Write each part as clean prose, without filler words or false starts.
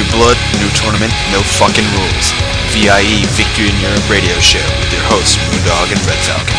New blood, new tournament, no fucking rules. VIE Victory in Europe radio show with your hosts Moondog and Red Falcon.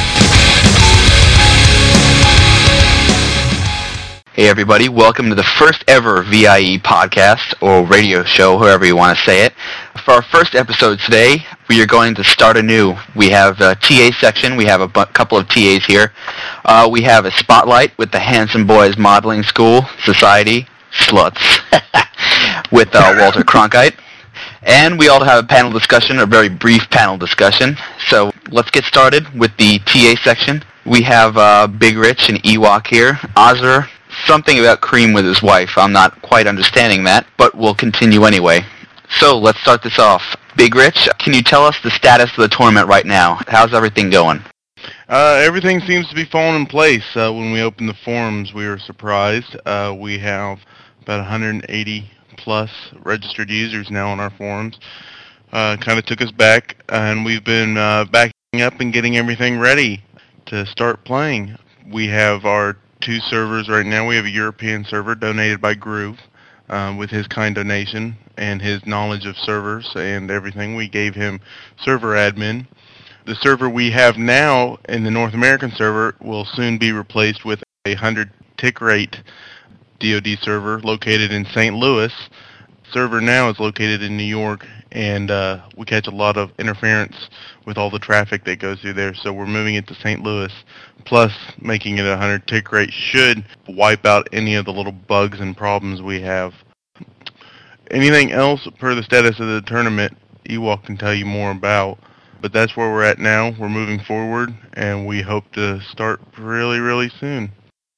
Hey everybody, welcome to the first ever VIE podcast, or radio show, however you want to say it. For our first episode today, we are going to start anew. We have a TA section, we have a couple of TAs here. We have a spotlight with the Handsome Boys Modeling School Society, Sluts, with Walter Cronkite. And we also have a panel discussion, a very brief panel discussion. So let's get started with the TA section. We have Big Rich and Ewok here. Ozzer, something about cream with his wife. I'm not quite understanding that, but we'll continue anyway. So let's start this off. Big Rich, can you tell us the status of the tournament right now? How's everything going? Everything seems to be falling in place. When we opened the forums, we were surprised. We have about 180 plus registered users now on our forums. Kind of took us back, and we've been backing up and getting everything ready to start playing. We have our 2 servers right now. We have a European server donated by Groove with his kind donation and his knowledge of servers and everything. We gave him server admin. The server we have now in the North American server will soon be replaced with a 100 tick rate DoD server located in St. Louis. Server now is located in New York, and we catch a lot of interference with all the traffic that goes through there, so we're moving it to St. Louis. Plus, making it a 100 tick rate should wipe out any of the little bugs and problems we have. Anything else per the status of the tournament, Ewok can tell you more about, but that's where we're at now. We're moving forward, and we hope to start really, really soon.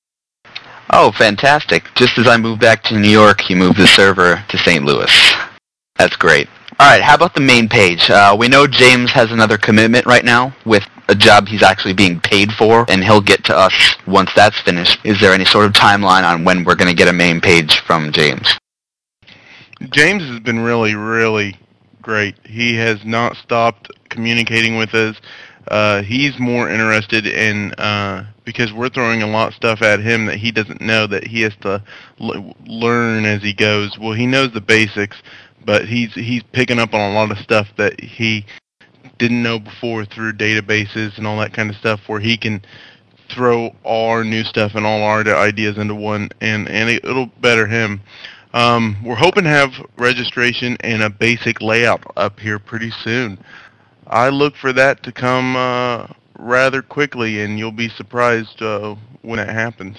Oh, fantastic. Just as I moved back to New York, you moved the server to St. Louis. That's great. Alright, how about the main page? We know James has another commitment right now with a job he's actually being paid for, and he'll get to us once that's finished. Is there any sort of timeline on when we're going to get a main page from James? James has been really, really great. He has not stopped communicating with us. He's more interested in, because we're throwing a lot of stuff at him that he doesn't know, that he has to learn as he goes. Well, he knows the basics, but he's picking up on a lot of stuff that he didn't know before through databases and all that kind of stuff, where he can throw all our new stuff and all our ideas into one, and it'll better him. We're hoping to have registration and a basic layout up here pretty soon. I look for that to come rather quickly, and you'll be surprised when it happens.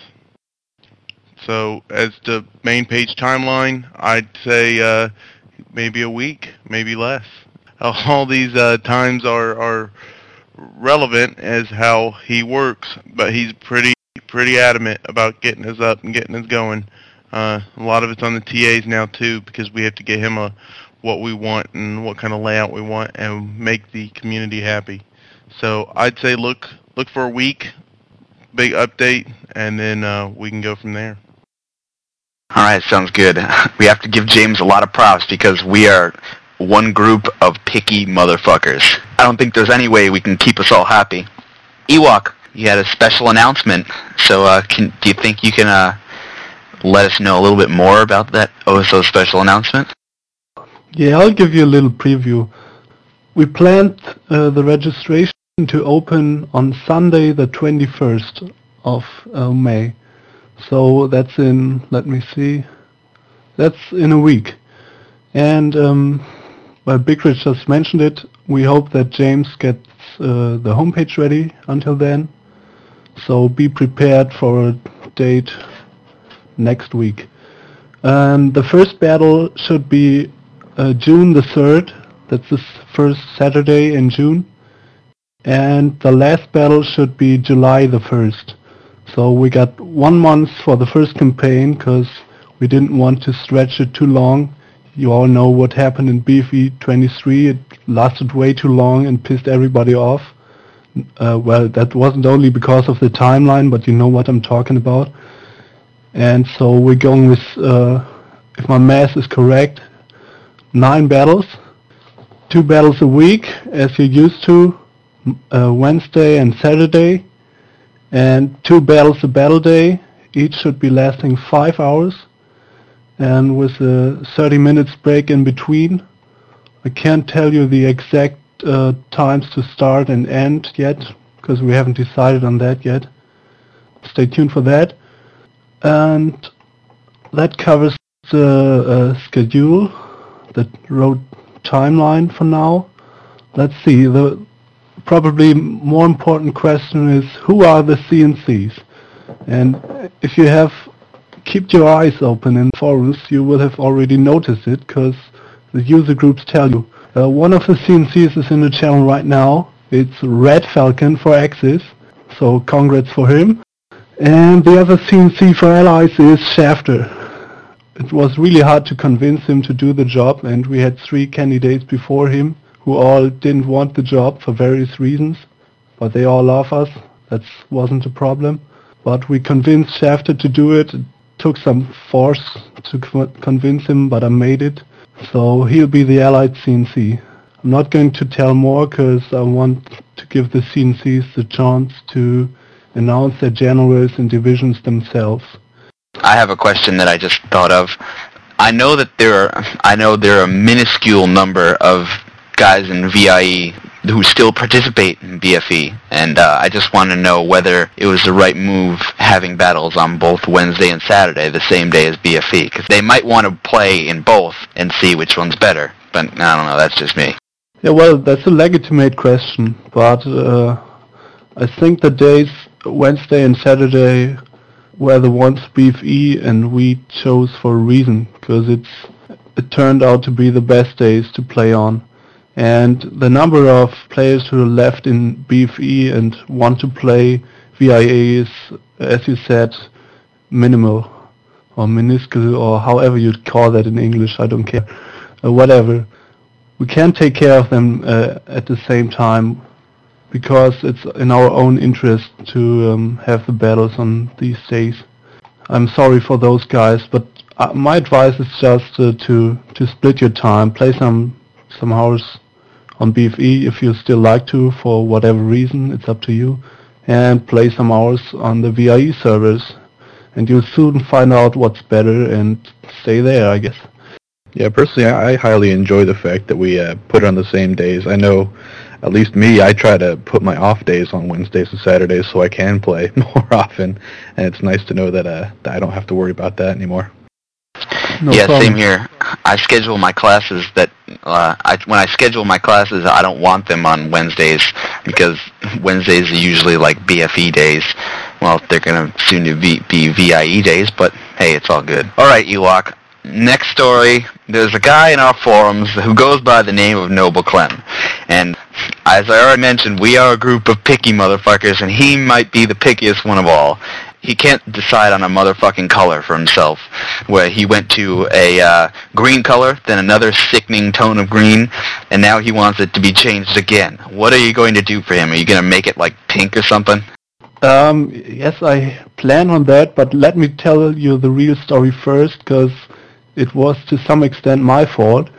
So as the main page timeline, I'd say maybe a week, maybe less. All these times are relevant as how he works, but he's pretty adamant about getting us up and getting us going. A lot of it's on the TAs now too, because we have to get him what we want and what kind of layout we want and make the community happy. So I'd say look for a week, big update, and then we can go from there. All right, sounds good. We have to give James a lot of props because we are one group of picky motherfuckers. I don't think there's any way we can keep us all happy. Ewok, you had a special announcement, so do you think you can let us know a little bit more about that so special announcement? Yeah, I'll give you a little preview. We planned the registration to open on Sunday the 21st of May. So that's in, let me see, that's in a week. And, well, Big Rich just mentioned it, we hope that James gets the homepage ready until then. So be prepared for a date next week. The first battle should be June the 3rd, that's the first Saturday in June, and the last battle should be July the 1st. So we got 1 month for the first campaign because we didn't want to stretch it too long. You all know what happened in BFE 23, it lasted way too long and pissed everybody off. Well, that wasn't only because of the timeline, but you know what I'm talking about. And so we're going with, if my math is correct, 9 battles, 2 battles a week, as you're used to, Wednesday and Saturday, and 2 battles a battle day. Each should be lasting 5 hours. and with a 30 minutes break in between. I can't tell you the exact times to start and end yet, because we haven't decided on that yet. Stay tuned for that. And that covers the schedule, the road timeline for now. Let's see, the probably more important question is, who are the CNCs? And if you have kept your eyes open in forums, you will have already noticed it, because the user groups tell you. One of the CNCs is in the channel right now. It's Red Falcon for Axis, so congrats for him. And the other CNC for Allies is Shafter. It was really hard to convince him to do the job, and we had 3 candidates before him who all didn't want the job for various reasons, but they all love us. That wasn't a problem. But we convinced Shafter to do it. It took some force to convince him, but I made it. So he'll be the Allied CNC. I'm not going to tell more because I want to give the CNCs the chance to announce their generals and divisions themselves. I have a question that I just thought of. I know there are a minuscule number of guys in VIE who still participate in BFE, and I just want to know whether it was the right move having battles on both Wednesday and Saturday, the same day as BFE, because they might want to play in both and see which one's better, but I don't know, that's just me. Yeah, well, that's a legitimate question, but I think the days Wednesday and Saturday were the ones BFE and we chose for a reason, because it turned out to be the best days to play on. And the number of players who are left in BFE and want to play VIA is, as you said, minimal, or minuscule, or however you'd call that in English, I don't care. Whatever. We can't take care of them at the same time, because it's in our own interest to have the battles on these days. I'm sorry for those guys, but my advice is just to split your time, play some hours on BFE if you still like to, for whatever reason, it's up to you, and play some hours on the VIE servers, and you'll soon find out what's better and stay there, I guess. Yeah, personally, I highly enjoy the fact that we put it on the same days. I know, at least me, I try to put my off days on Wednesdays and Saturdays so I can play more often, and it's nice to know that I don't have to worry about that anymore. No yeah, problem. Same here. I schedule my classes that when I schedule my classes, I don't want them on Wednesdays, because Wednesdays are usually like BFE days. Well, they're going to soon to be VIE days, but hey, it's all good. All right, Ewok. Next story. There's a guy in our forums who goes by the name of Noble Clem, and as I already mentioned, we are a group of picky motherfuckers, and he might be the pickiest one of all. He can't decide on a motherfucking color for himself, where he went to a green color, then another sickening tone of green, and now he wants it to be changed again. What are you going to do for him? Are you going to make it like pink or something? Yes, I plan on that, but let me tell you the real story first, because it was to some extent my fault.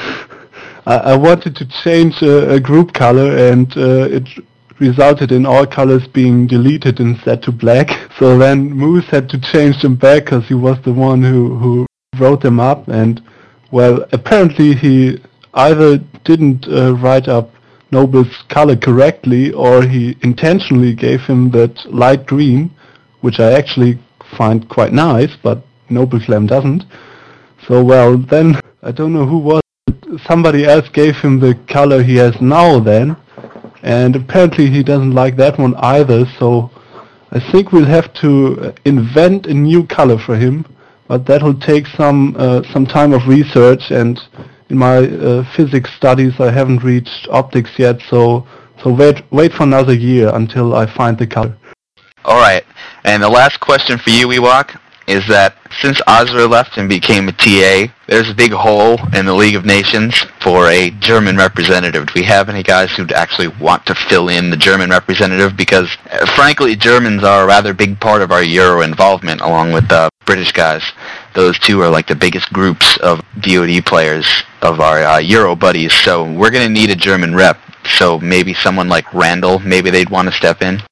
I wanted to change a group color, and it resulted in all colors being deleted and set to black. So then Moose had to change them back, because he was the one who wrote them up, and well, apparently he either didn't write up Noble's color correctly, or he intentionally gave him that light green, which I actually find quite nice, but Noble Clem doesn't. So well, then I don't know who was it. Somebody else gave him the color he has now then, and apparently he doesn't like that one either, so I think we'll have to invent a new color for him, but that'll take some time of research, and in my physics studies I haven't reached optics yet, so wait for another year until I find the color. Alright, and the last question for you, Ewok, is that since Azra left and became a TA, there's a big hole in the League of Nations for a German representative. Do we have any guys who actually want to fill in the German representative? Because, frankly, Germans are a rather big part of our Euro involvement, along with British guys. Those two are like the biggest groups of VOD players of our Euro buddies, so we're going to need a German rep. So maybe someone like Randall, maybe they'd want to step in?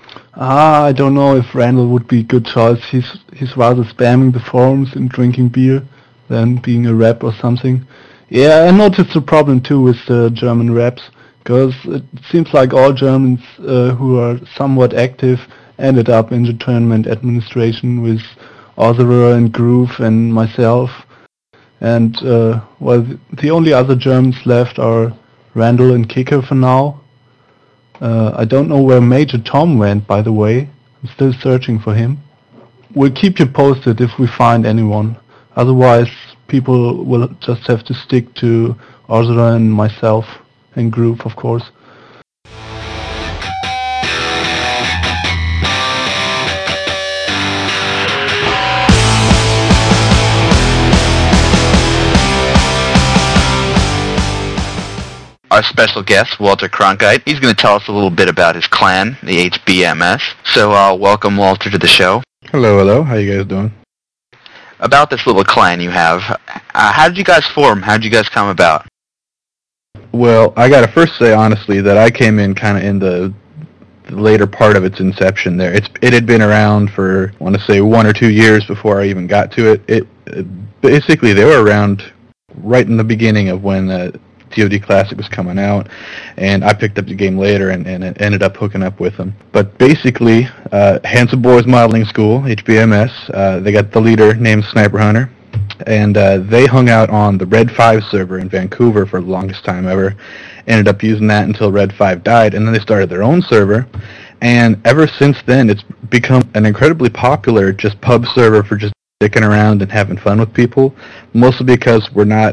I don't know if Randall would be a good choice. He's rather spamming the forums and drinking beer. than being a rep or something. Yeah, I noticed a problem too with the German reps, because it seems like all Germans who are somewhat active ended up in the tournament administration with Otherer and Groove and myself. And, the only other Germans left are Randall and Kicker for now. I don't know where Major Tom went, by the way. I'm still searching for him. We'll keep you posted if we find anyone. Otherwise, people will just have to stick to Otherer and myself, and Groove, of course. Our special guest, Walter Cronkite, he's going to tell us a little bit about his clan, the HBMS. So welcome, Walter, to the show. Hello. How you guys doing? About this little clan you have, how did you guys form? How did you guys come about? Well, I got to first say, honestly, that I came in kind of in the later part of its inception there. It had been around for, I want to say, 1 or 2 years before I even got to it. Basically, they were around right in the beginning of when TOD Classic was coming out, and I picked up the game later and ended up hooking up with them. But basically, Handsome Boys Modeling School, HBMS, they got the leader named Sniper Hunter, and they hung out on the Red 5 server in Vancouver for the longest time ever, ended up using that until Red 5 died, and then they started their own server, and ever since then it's become an incredibly popular just pub server for just sticking around and having fun with people, mostly because we're not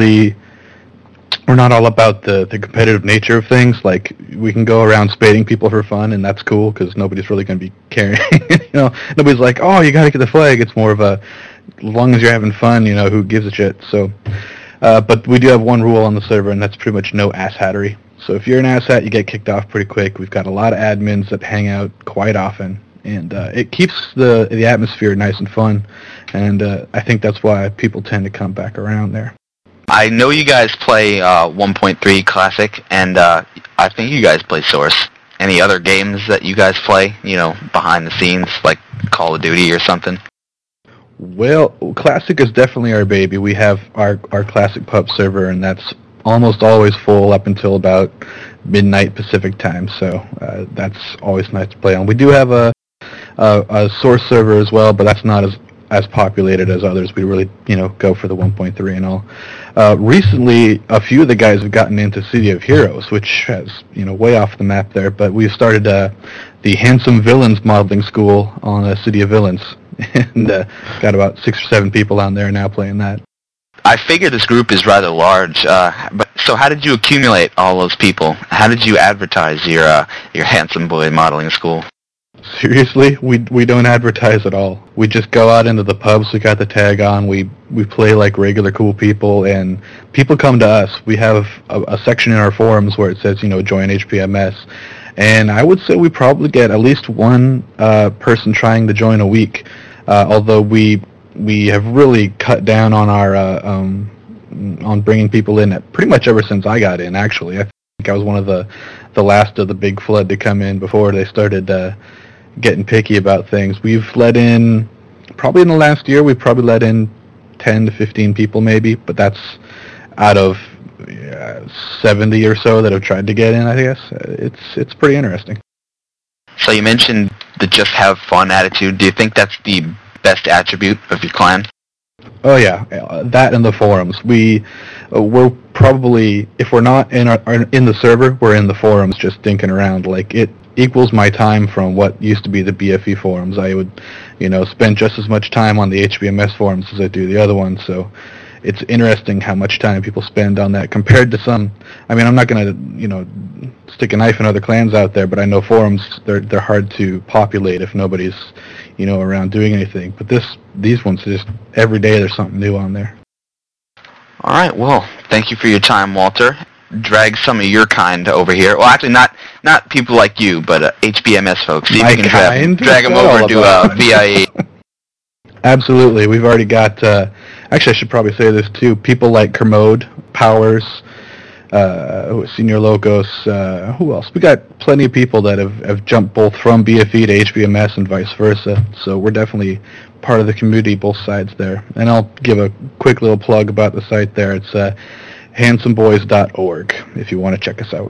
all about the competitive nature of things. Like, we can go around spading people for fun, and that's cool because nobody's really going to be caring. Nobody's like, oh, you got to get the flag. It's more of a, as long as you're having fun, who gives a shit. So, but we do have one rule on the server, and that's pretty much no asshattery. So if you're an asshat, you get kicked off pretty quick. We've got a lot of admins that hang out quite often, and it keeps the atmosphere nice and fun. And I think that's why people tend to come back around there. I know you guys play 1.3 Classic, and I think you guys play Source. Any other games that you guys play, behind the scenes, like Call of Duty or something? Well, Classic is definitely our baby. We have our Classic pub server, and that's almost always full up until about midnight Pacific time, so that's always nice to play on. We do have a Source server as well, but that's not as populated as others. We really, go for the 1.3 and all. Recently, a few of the guys have gotten into City of Heroes, which has, way off the map there, but we've started the Handsome Villains Modeling School on City of Villains, and got about 6 or 7 people on there now playing that. I figure this group is rather large, but so how did you accumulate all those people? How did you advertise your Handsome Boy Modeling School? Seriously, we don't advertise at all. We just go out into the pubs. We got the tag on. We play like regular cool people, and people come to us. We have a section in our forums where it says, join HBMS, and I would say we probably get at least one person trying to join a week. Although we have really cut down on our on bringing people in pretty much ever since I got in. Actually, I think I was one of the last of the big flood to come in before they started getting picky about things. We've let in, probably in the last year, we've probably let in 10 to 15 people maybe, but that's out of 70 or so that have tried to get in, I guess. It's pretty interesting. So you mentioned the just have fun attitude. Do you think that's the best attribute of your clan? Oh yeah, that and the forums. We're probably, if we're not in the server, we're in the forums just dinking around. Like, it equals my time from what used to be the BFE forums. I would, spend just as much time on the HBMS forums as I do the other ones. So it's interesting how much time people spend on that compared to some. I mean, I'm not going to, stick a knife in other clans out there, but I know forums, they're hard to populate if nobody's, around doing anything. But these ones, just every day there's something new on there. All right. Well, thank you for your time, Walter. Drag some of your kind over here. Well, actually, not people like you, but HBMS folks. See if you can drag them over to VIE. Absolutely. We've already got, actually I should probably say this too, people like Kermode, Powers, Senior Logos, who else? We got plenty of people that have jumped both from BFE to HBMS and vice versa, so we're definitely part of the community, both sides there. And I'll give a quick little plug about the site there. It's handsomeboys.org if you want to check us out.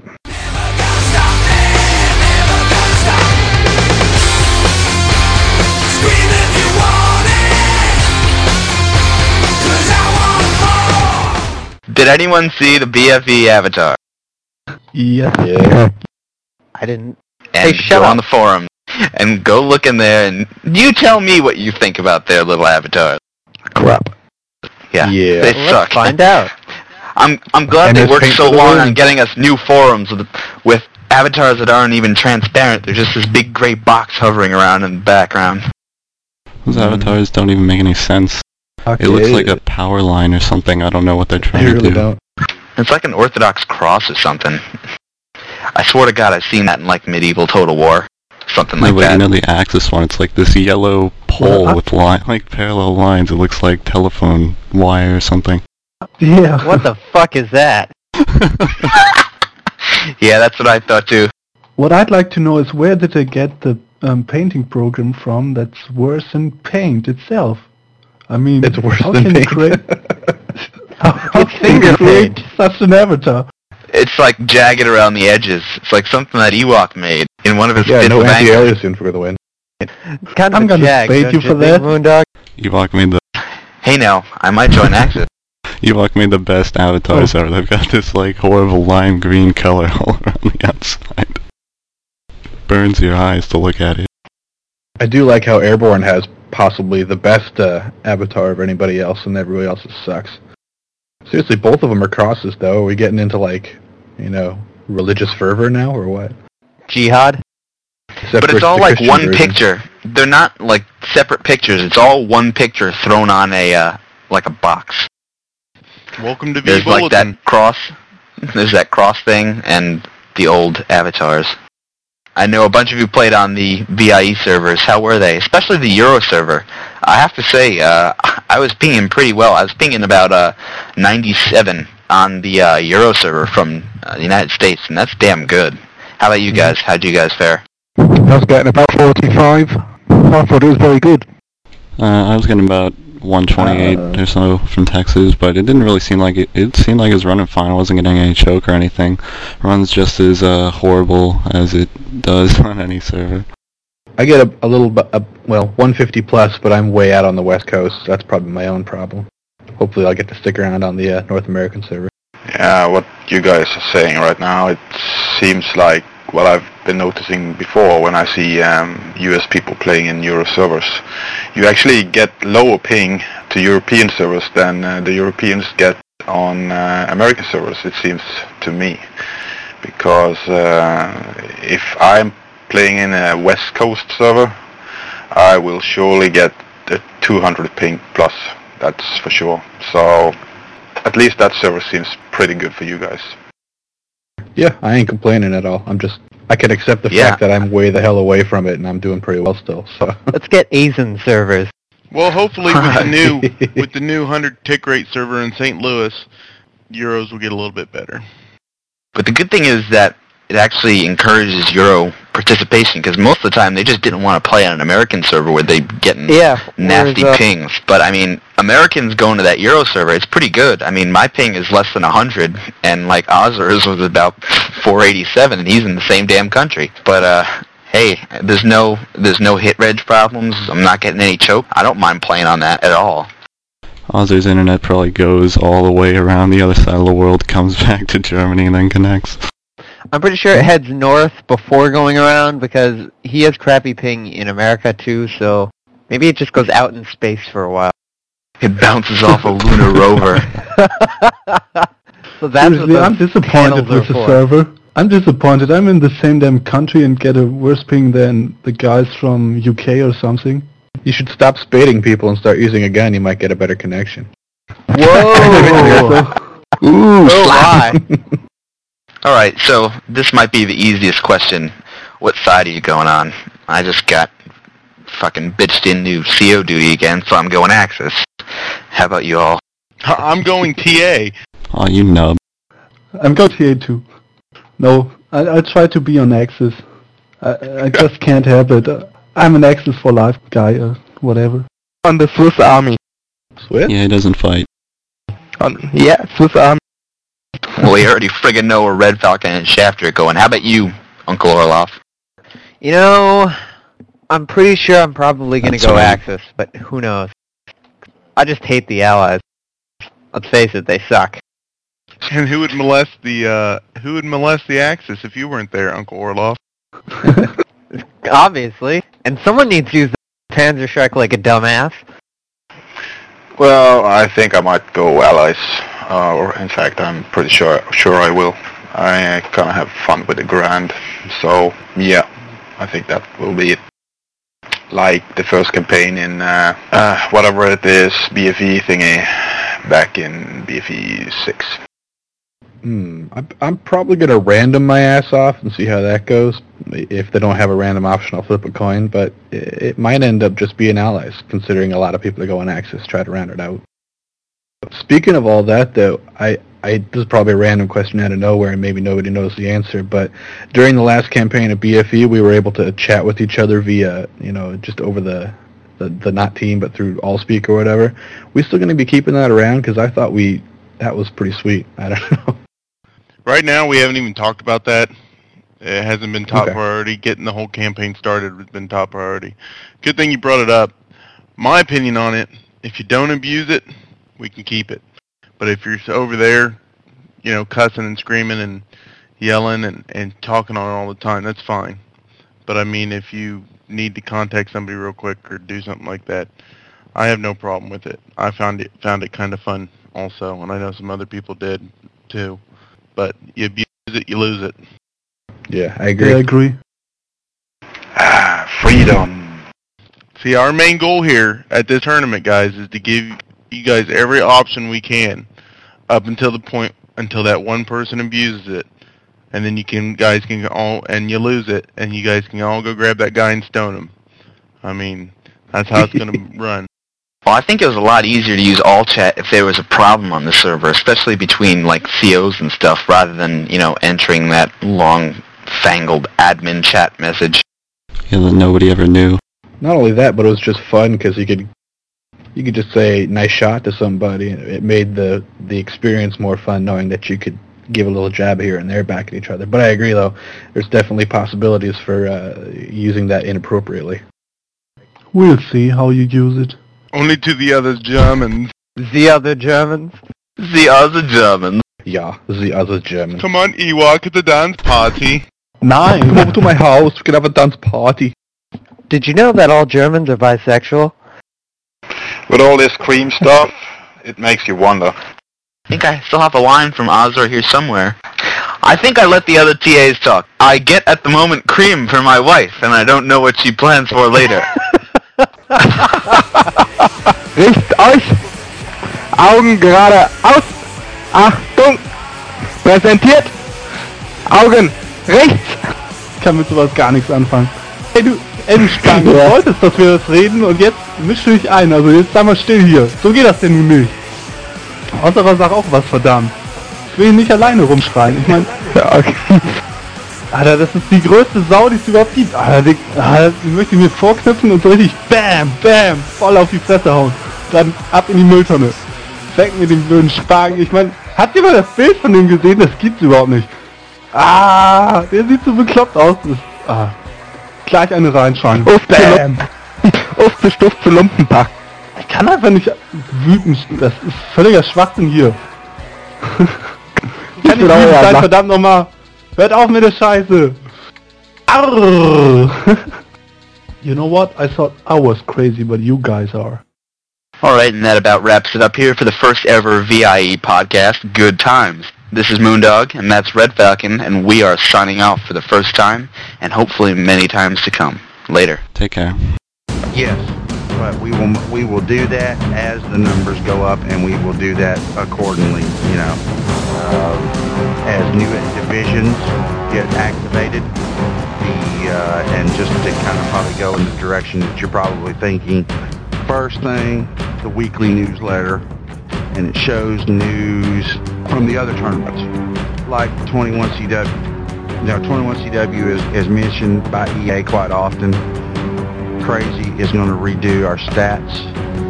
Did anyone see the BFE avatar? Yeah. I didn't. And Hey, shut go up. on the forum and go look in there and you tell me what you think about their little avatars. Crap. Yeah, Yeah. they Let's suck. find out. I'm glad And they there's worked paint so for the long win. on getting us new forums with avatars that aren't even transparent. They're just this big gray box hovering around in the background. Those avatars don't even make any sense. Okay. It looks like a power line or something. I don't know what they're They trying to really do. don't. It's like an Orthodox cross or something. I swear to God, I've seen that in like medieval Total War, something No, like but that. you know the Axis one, it's like this yellow pole Well, with like parallel lines. It looks like telephone wire or something. Yeah. What the fuck is that? Yeah, that's what I thought too. What I'd like to know is where did they get the painting program from that's worse than Paint itself? I mean, It's worse how than can you Paint. create how It's can you finger create paint. such an avatar? It's like jagged around the edges. It's like something that Ewok made in one of his Yeah, fits no of anger. anti-aliasing for the win. It's kind of I'm a gonna jag, spade don't you for think, that. Moondog? Ewok made the Hey now, I might join Axis. Ewok made the best avatars ever. They've got this like horrible lime green color all around the outside. Burns your eyes to look at it. I do like how Airborne has possibly the best avatar of anybody else, and everybody else sucks. Seriously, both of them are crosses, though. Are we getting into, like, religious fervor now, or what? Jihad? Except But for it's all the like Christian one version. picture. They're not like separate pictures. It's all one picture thrown on a like a box. Welcome to V There's like Bulletin. that cross. There's that cross thing and the old avatars. I know a bunch of you played on the VIE servers. How were they? Especially the Euro server. I have to say, I was pinging pretty well. I was pinging about 97 on the Euro server from the United States, and that's damn good. How about you guys? How'd you guys fare? I was getting about 45. I thought it was very good. I was getting about 128 or so from Texas, but it didn't really seem like it. It seemed like it was running fine. I wasn't getting any choke or anything. Runs just as horrible as it does on any server. I get a little, 150 plus, but I'm way out on the West Coast. So that's probably my own problem. Hopefully I'll get to stick around on the North American server. Yeah, what you guys are saying right now, it seems like what I've been noticing before when I see US people playing in Euro servers. You actually get lower ping to European servers than the Europeans get on American servers, it seems to me. Because if I'm playing in a West Coast server, I will surely get a 200 ping plus, that's for sure. So at least that server seems pretty good for you guys. Yeah, I ain't complaining at all. I can accept the fact that I'm way the hell away from it, and I'm doing pretty well still. So Let's get ASIN servers. Well, hopefully with the new 100 tick rate server in St. Louis, Euros will get a little bit better. But the good thing is that it actually encourages Euro participation, because most of the time they just didn't want to play on an American server where they getting nasty whereas, pings. But I mean, Americans going to that Euro server, it's pretty good. I mean, my ping is less than 100, and like Ozer's was about 487, and he's in the same damn country. But hey, there's no hit reg problems. I'm not getting any choke. I don't mind playing on that at all. Ozer's internet probably goes all the way around the other side of the world, comes back to Germany, and then connects. I'm pretty sure it heads north before going around because he has crappy ping in America too, so maybe it just goes out in space for a while. It bounces off a lunar rover. So that's Seriously, what I'm those disappointed panels are with the for. server. I'm disappointed. I'm in the same damn country and get a worse ping than the guys from UK or something. you should stop spading people and start using a gun. You might get a better connection. Whoa! Ooh, Oh slap. my! All right, so this might be the easiest question. What side are you going on? I just got fucking bitched into CO duty again, so I'm going Axis. How about you all? I'm going TA. Oh, you nub. I'm going TA2. No, I try to be on Axis. I just can't help it. I'm an Axis for life guy, whatever. On the Swiss Army. Swiss? Yeah, he doesn't fight. Yeah, Swiss Army. Well, we already friggin' know where Red Falcon and Shafter are going. How about you, Uncle Orloff? You know, I'm pretty sure I'm probably going to That's go right. Axis, but who knows? I just hate the Allies. Let's face it, they suck. And who would molest the Axis if you weren't there, Uncle Orloff? Obviously. And someone needs to use the Panzer Shrek like a dumbass. Well, I think I might go Allies. Or in fact, I'm pretty sure I will. I kind of have fun with the Grand. So, yeah, I think that will be it. Like the first campaign in, whatever it is, BFE thingy, back in BFE 6. I'm probably going to random my ass off and see how that goes. If they don't have a random option, I'll flip a coin, but it might end up just being Allies, considering a lot of people are going Axis, try to round it out. Speaking of all that, though, this is probably a random question out of nowhere, and maybe nobody knows the answer, but during the last campaign of BFE, we were able to chat with each other via, just over the not team, but through AllSpeak or whatever. We still going to be keeping that around? Because I thought that was pretty sweet. I don't know. Right now, we haven't even talked about that. It hasn't been top Okay. priority. Getting the whole campaign started has been top priority. Good thing you brought it up. My opinion on it, if you don't abuse it, we can keep it. But if you're over there, cussing and screaming and yelling and talking on it all the time, that's fine. But I mean, if you need to contact somebody real quick or do something like that, I have no problem with it. I found it kind of fun also, and I know some other people did too. But you abuse it, you lose it. Yeah, I agree. Yeah, I agree. Freedom. See, our main goal here at this tournament, guys, is to give you guys every option we can up until the point until that one person abuses it, and then guys can all, and you lose it, and you guys can all go grab that guy and stone him. I mean, that's how it's going to run. Well, I think it was a lot easier to use all chat if there was a problem on the server, especially between like COs and stuff, rather than entering that long-fangled admin chat message. Yeah, that nobody ever knew. Not only that, but it was just fun because you could just say "nice shot" to somebody. It made the experience more fun knowing that you could give a little jab here and there back at each other. But I agree, though, there's definitely possibilities for using that inappropriately. We'll see how you use it. Only to the other Germans. The other Germans? The other German. Yeah, the other German. Come on, Ewok, at the dance party. Nine. Come over to my house. We can have a dance party. Did you know that all Germans are bisexual? With all this cream stuff, it makes you wonder. I think I still have a line from Ozra here somewhere. I think I let the other TAs talk. I get at the moment cream for my wife, and I don't know what she plans for later. Richtet euch! Augen geradeaus! Achtung! Präsentiert! Augen rechts! Ich kann mit sowas gar nichts anfangen. Hey du Endspang, du wolltest, dass wir das reden und jetzt mischst du dich ein. Also jetzt sei mal still hier. So geht das denn nun nicht. Außer sag auch was, verdammt. Ich will hier nicht alleine rumschreien. Ich meine, Ja, okay. Alter, das ist die größte Sau, die es überhaupt gibt. Alter, die möchte ich mir vorknüpfen und so richtig BAM, BAM, voll auf die Fresse hauen. Dann ab in die Mülltonne. Weg mit dem blöden Spagen. Ich meine, habt ihr mal das Bild von dem gesehen? Das gibt's überhaupt nicht. Ah, der sieht so bekloppt aus. Gleich eine reinschreien. BAM. Aufgestuft zu Lumpenpack. Ich kann einfach nicht wütend. Das ist völliger Schwachsinn hier. Kann ich wütend sein, verdammt nochmal. Hört auf mit der Scheiße! Arrrr. You know what? I thought I was crazy, but you guys are. Alright, and that about wraps it up here for the first ever VIE podcast, Good Times. This is Moondog, and that's Red Falcon, and we are signing off for the first time, and hopefully many times to come. Later. Take care. Yes, but we will do that as the numbers go up, and we will do that accordingly, as new divisions get activated, and just to kind of probably go in the direction that you're probably thinking. First thing, the weekly newsletter, and it shows news from the other tournaments, like 21CW. 21CW is mentioned by EA quite often. Crazy is going to redo our stats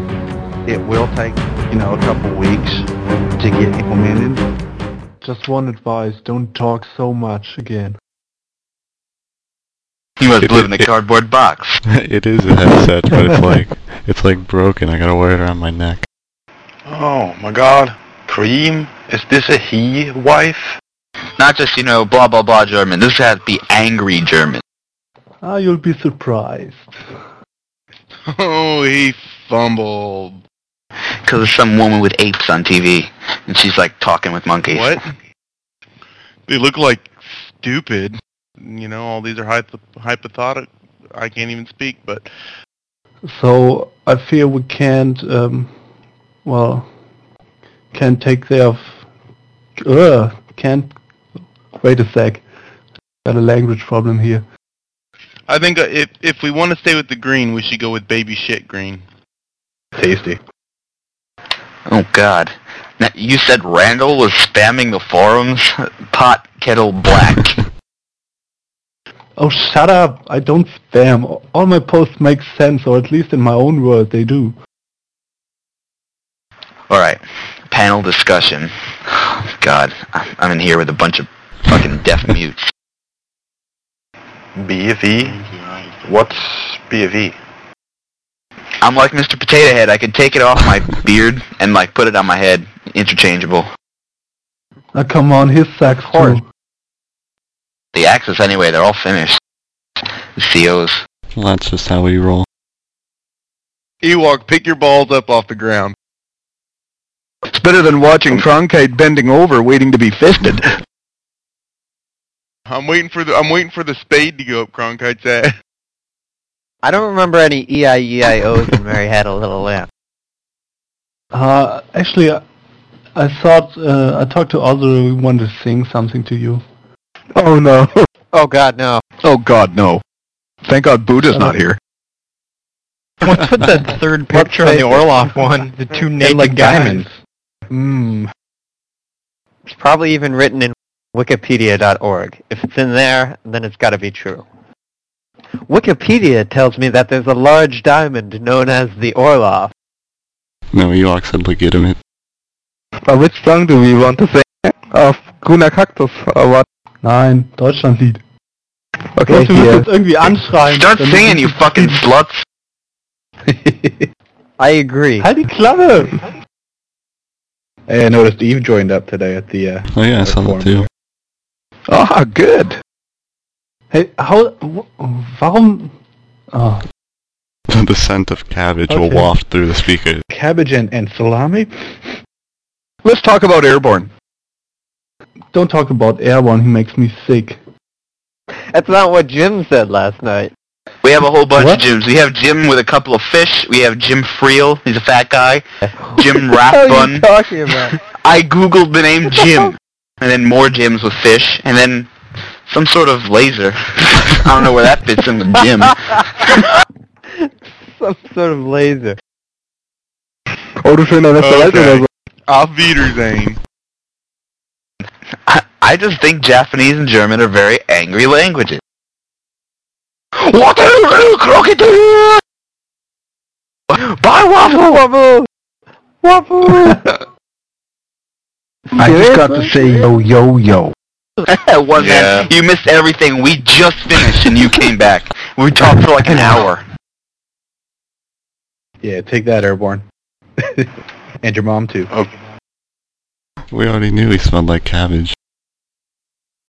It will take, a couple weeks to get implemented. Just one advice, don't talk so much again. You must live in a cardboard box. It is a headset, but it's like broken. I gotta wear it around my neck. Oh my god. Cream? Is this a he wife? Not just, blah blah blah German. This has to be angry German. You'll be surprised. Oh, he fumbled. Because there's some woman with apes on TV, and she's like talking with monkeys. What? They look like stupid. All these are hypothetical. I can't even speak, but... So, I fear we can't take care of... can't... Wait a sec. Got a language problem here. I think if we want to stay with the green, we should go with baby shit green. Tasty. Oh god. Now, you said Randall was spamming the forums? Pot, kettle, black. Oh, shut up! I don't spam. All my posts make sense, or at least in my own world they do. Alright. Panel discussion. God, I'm in here with a bunch of fucking deaf mutes. BFE? What's BFE? I'm like Mr. Potato Head. I can take it off my beard and put it on my head. Interchangeable. Now come on, his sucks too. The Axis anyway, they're all finished. The COs. Well, that's just how we roll. Ewok, pick your balls up off the ground. It's better than watching Cronkite bending over, waiting to be fisted. I'm waiting for the spade to go up Cronkite's ass. I don't remember any EIEIOs when Mary had a little lamb. Actually, I thought I talked to Ozzy. We wanted to sing something to you. Oh no. Oh god, no. Oh god, no. Thank god Buddha's not here. What's with that third picture on the Orloff one? The two naked guys. diamonds. It's probably even written in Wikipedia.org. If it's in there, then it's gotta be true. Wikipedia tells me that there's a large diamond known as the Orloff. No, Ewok said legitimate. Which song do we want to sing? Of Grüner Kaktus or what? Nein, Deutschlandlied. Okay, Du musst jetzt irgendwie anschreien. Start singing, you fucking sluts! I agree. Halt die Klappe! Hey, I noticed Eve joined up today at the... Oh yeah, I saw that too. Ah, good. Hey, warum... Oh. The scent of cabbage will waft through the speaker. Cabbage and salami? Let's talk about Airborne. Don't talk about Airborne, he makes me sick. That's not what Jim said last night. We have a whole bunch of Jims. We have Jim with a couple of fish. We have Jim Friel. He's a fat guy. Jim Rathbun. What are you talking about? I googled the name Jim. And then more Jims with fish. And then some sort of laser. I don't know where that fits in with Jim. Some sort of laser. Oh, du schöner Westerwald oder so. Auf Wiedersehen. I just think Japanese and German are very angry languages. What a little crocodile! Bye, Waffle! Waffle! I just got to say yo. One man, you missed everything. We just finished and you came back. We talked for like an hour. Yeah, take that, Airborne. And your mom, too. Okay. We already knew he smelled like cabbage.